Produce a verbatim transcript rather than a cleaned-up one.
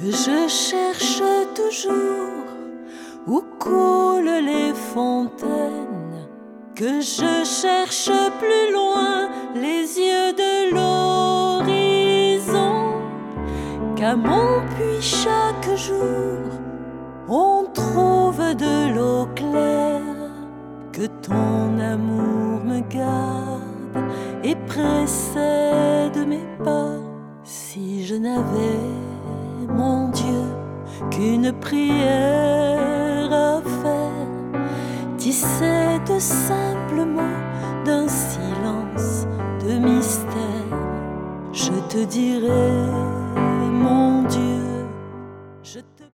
que je cherche toujours où coulent les fontaines, que je cherche plus loin les yeux de l'horizon, qu'à mon puits chaque jour on trouve de l'eau claire, que ton amour me garde et précède mes pas. Si je n'avais, mon Dieu, qu'une prière à faire, tissée de simples mots, d'un silence de mystère, je te dirais, mon Dieu,